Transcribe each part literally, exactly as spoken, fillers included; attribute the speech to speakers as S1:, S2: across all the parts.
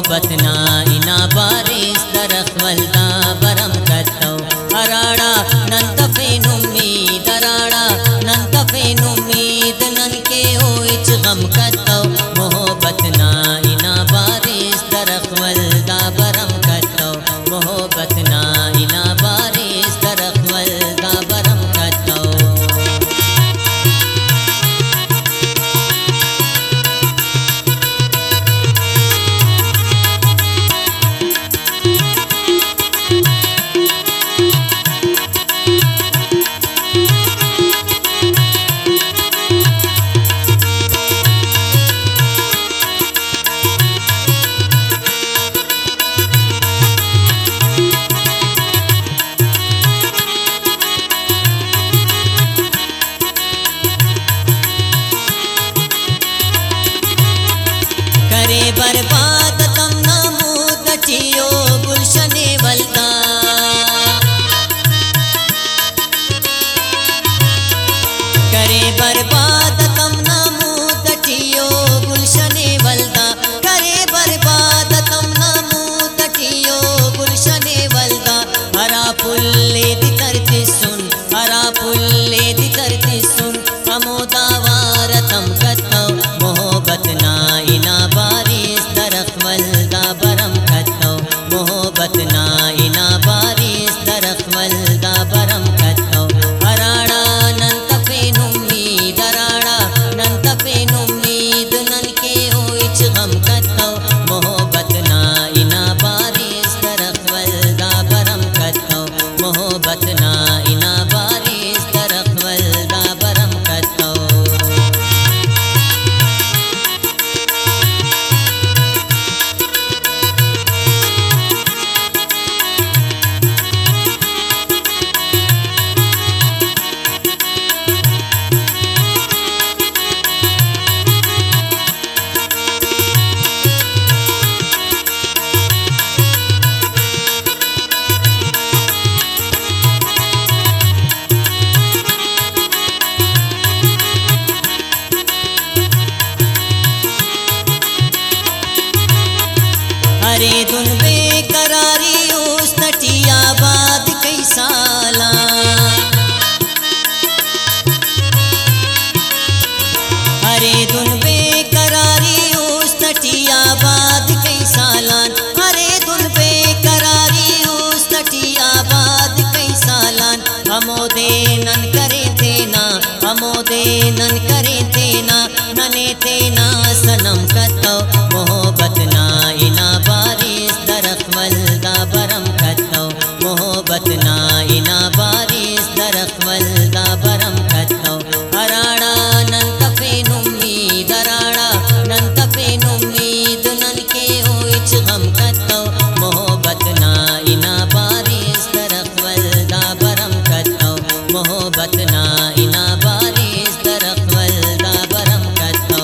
S1: मोहब्बत ना इना बारिश दरख्वल्दा बरम कत्तो अराड़ा नंत फेन उम्मीद अराड़ा नंत फेन उम्मीद नन के ओइच गम कत्तो मोहब्बत ना इना बारिश दरख्वल्दा बरम कत्तो मोहब्बत ना इना बारिश दरख्वल्दा बरम कत्तो करे बर्बाद तम नामूद चियो गुलशने वल्दा करे बर्बाद तम नामूद चियो गुलशने वल्दा करे बर्बाद तम नामूद चियो गुलशने वल्दा हरा पुल्ले दी करती सुन हरा पुल्ले दी करती सुन अमोदावार तम कत्तो मोहब्बत ना इना बारिश दरख्वल्दा बरम कत्तो मोहब्बत ना इना बारिश दरख्वल्दा बरम कत्तो अराड़ा नंत फेन उम्मीद अराड़ा नंत फेन उम्मीद नन के ओइच गम कत्तो मोहब्बत ना इना बारिश दरख्वल्दा बरम कत्तो मोहब्बत ना इना बारिश दरख्वल्दा बरम कत्तो हरे धुन बेकरारी उस तटिया बाद कई साला हरे धुन बेकरारी उस तटिया बाद कई सालान हरे धुन बेकरारी उस तटिया बाद कई सालान हमोदे नन करे तेना हमोदे नन करे तेना नने तेना सनम कत्तो मोहब्बत ना इना बारिश दरख्वल्दा बरम कत्तो मोहब्बत ना इना बारिश दरख्वल्दा बरम कत्तो अराड़ा नंत फेन उम्मीद अराड़ा नंत फेन उम्मीद नन के ओइच गम कत्तो मोहब्बत ना इना बारिश दरख्वल्दा बरम कत्तो मोहब्बत ना इना बारिश दरख्वल्दा बरम कत्तो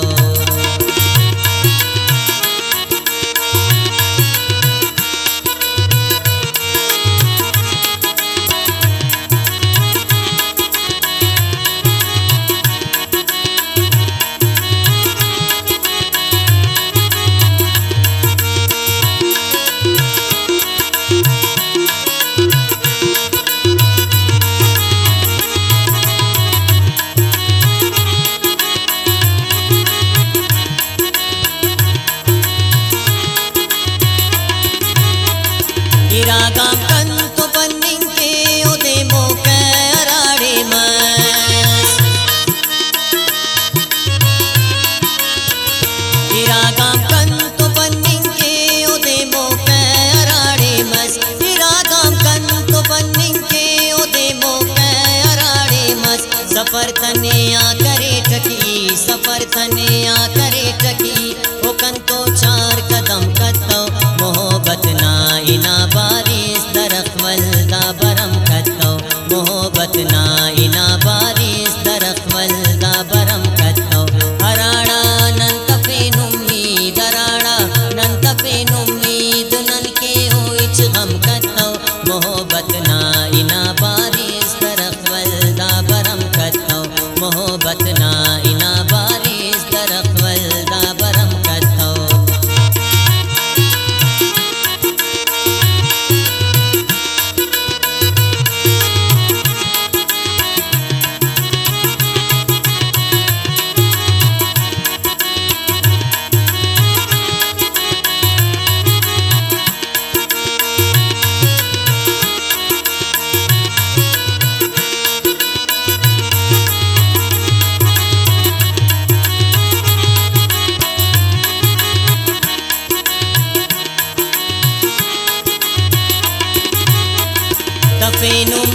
S1: इरागाम कंतो पन्निंके ओदे मोके अराड़े मस इरागाम कंतो पन्निंके ओदे मोके अराड़े मस इरागाम कंतो पन्निंके ओदे मोके अराड़े मस सफर तने आ करे टकी सफर तने आ करे टकी ओ कंतो चार कदम कत्तो मोहब्बत ना इना बारिश दरख्वल्दा बरम कत्तो मोहब्बत ना इना बारिश दरख्वल्दा बरम कत्तो अराड़ा नंत फेन उम्मीद अराड़ा नंत फेन उम्मीद नन के ओइच गम कत्तो मोहब्बत ना इना बारिश दरख्वल्दा बरम कत्तो मोहब्बत ना इना बारिश दरख्वल्दा फेनु